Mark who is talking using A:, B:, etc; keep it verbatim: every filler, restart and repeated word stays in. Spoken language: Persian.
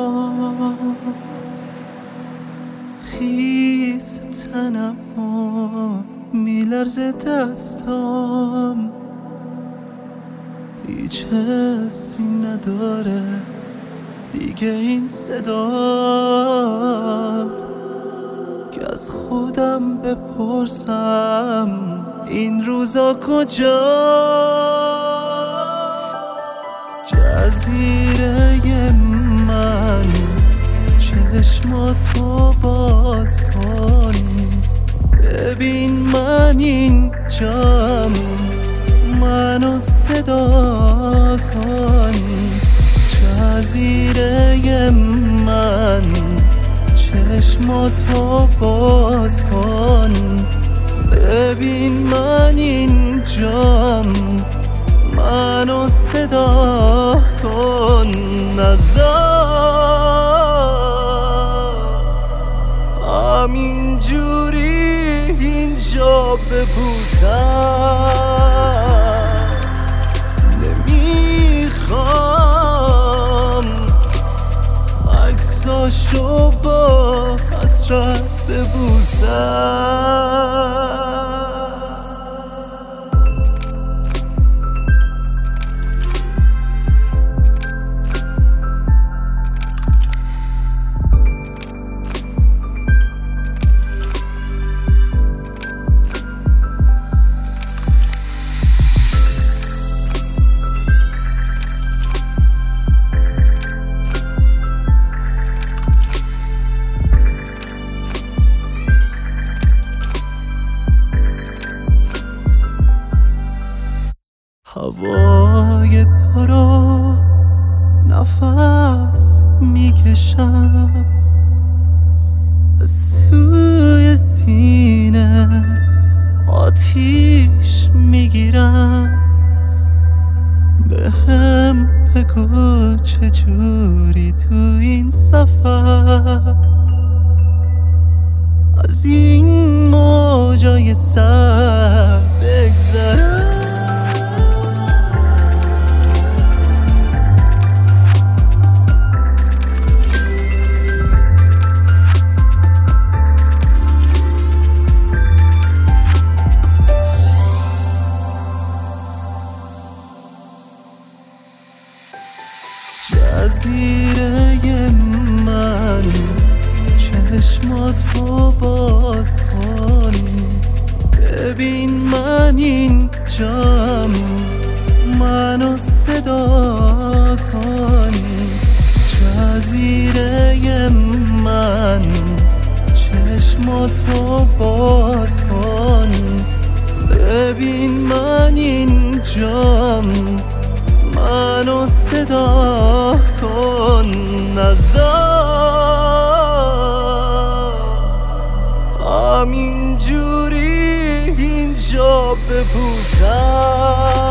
A: خیس تنم میلرزه دستام، هیچ حسی نداره دیگه این صدا، که از خودم بپرسم این روزا کجا. جزیره من چشماتو باز کنی، ببین من اینجام، منو صدا کنی. جزیره من چشماتو باز کن، ببین من اینجام، منو صدا کن. نذار همینجوری اینجا بپوسم، نمیخوام عکساشو با حسرت ببوسم. هوای تو رو نفس میکشم، از توی سینه آتیش میگیرم. به هم بگو چجوری تو این سفر از این موجای سر بگذرم. جزیره من چشماتو باز کنی، ببین من اینجام، منو صدا کنی. جزیره من چشماتو باز کن، ببین من اینجام، منو صدا کن. نذار همینجوری اینجا بپوسم،